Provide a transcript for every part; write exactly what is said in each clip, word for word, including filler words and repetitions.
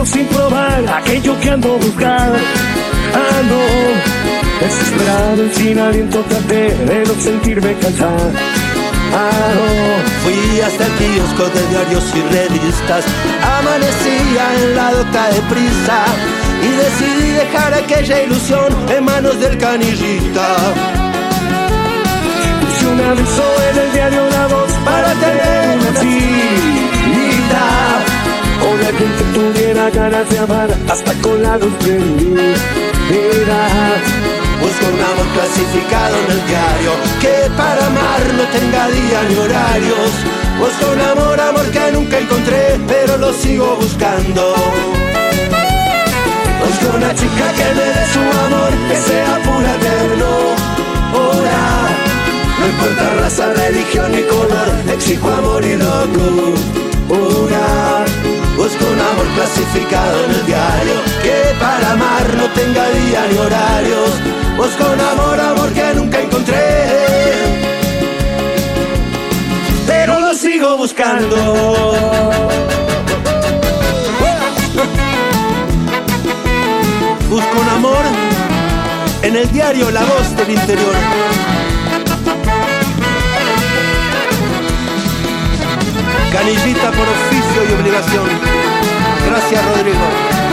pero sin probar aquello que ando buscando. Ando desesperado y sin aliento, traté de no sentirme cansado. Ah, no. Fui hasta el kiosco de diarios y revistas, amanecía en la doca de prisa y decidí dejar aquella ilusión en manos del canillita. Puse un aviso en el diario La Voz para tener una cita con alguien que tuviera ganas de amar hasta con la luz prendida. Busco un amor clasificado en el diario que para amar no tenga día ni horarios. Busco un amor, amor que nunca encontré, pero lo sigo buscando. Busco una chica que me dé su amor, que sea pura ternura. No importa raza, religión ni color, exijo amor y locura. Busco un amor clasificado en el diario que para amar no tenga día ni horarios. Busco un amor, amor que nunca encontré, pero lo sigo buscando. Busco un amor en el diario La Voz del Interior. Canillita por oficio y obligación. Gracias, Rodrigo.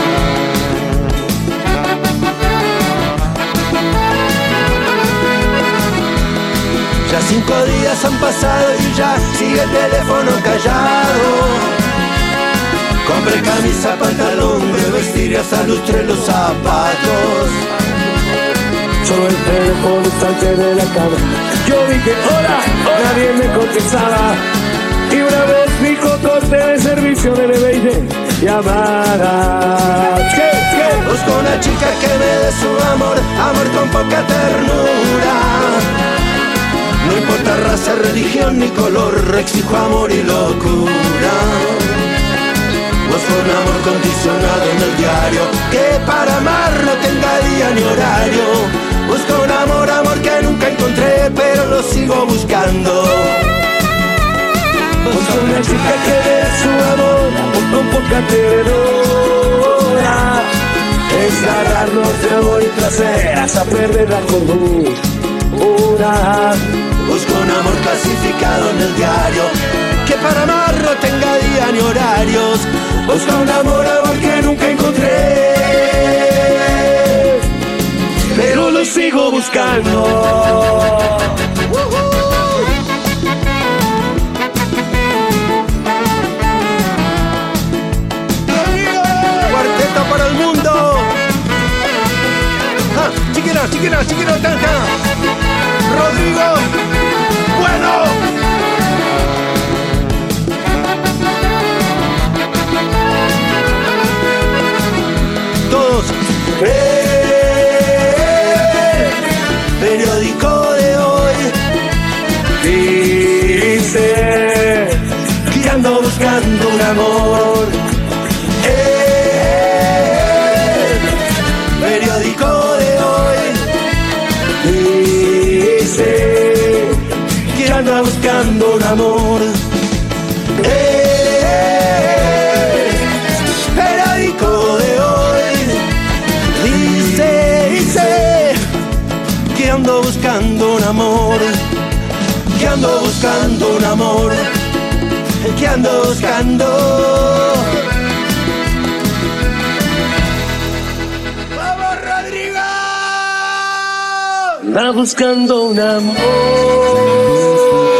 Ya cinco días han pasado y ya sigue el teléfono callado. Compré camisa, pantalón, de vestir y hasta lustré los zapatos. Solo el teléfono salte de la cama. Yo dije hola, hola, nadie me contestaba. Y una vez mi corte de servicio de bebé y de llamadas. ¿Qué? ¿Qué? Busco una chica que me dé su amor, amor con poca ternura. No importa raza, religión ni color, exijo amor y locura. Busco un amor condicionado en el diario que para amar no tenga día ni horario. Busco un amor, amor que nunca encontré, pero lo sigo buscando. Busco una chica que dé su amor, amor con poca ternura. Es agarrarnos de amor y placer hasta perder la cordura. Busco un amor clasificado en el diario que para amar no tenga día ni horarios. Busco un amor, amor que nunca encontré, pero lo sigo buscando. Cuarteto para el mundo. Ah, chiquina, chiquina, chiquina, tanja. Rodrigo, bueno. Todos. Eh, periódico de hoy Dice que ando buscando un amor. Eh, periódico de hoy dice que anda buscando un amor. Eh, periódico de hoy dice, dice que ando buscando un amor, que ando buscando un amor, que ando buscando. ¡Vamos, Rodrigo! anda buscando un amor.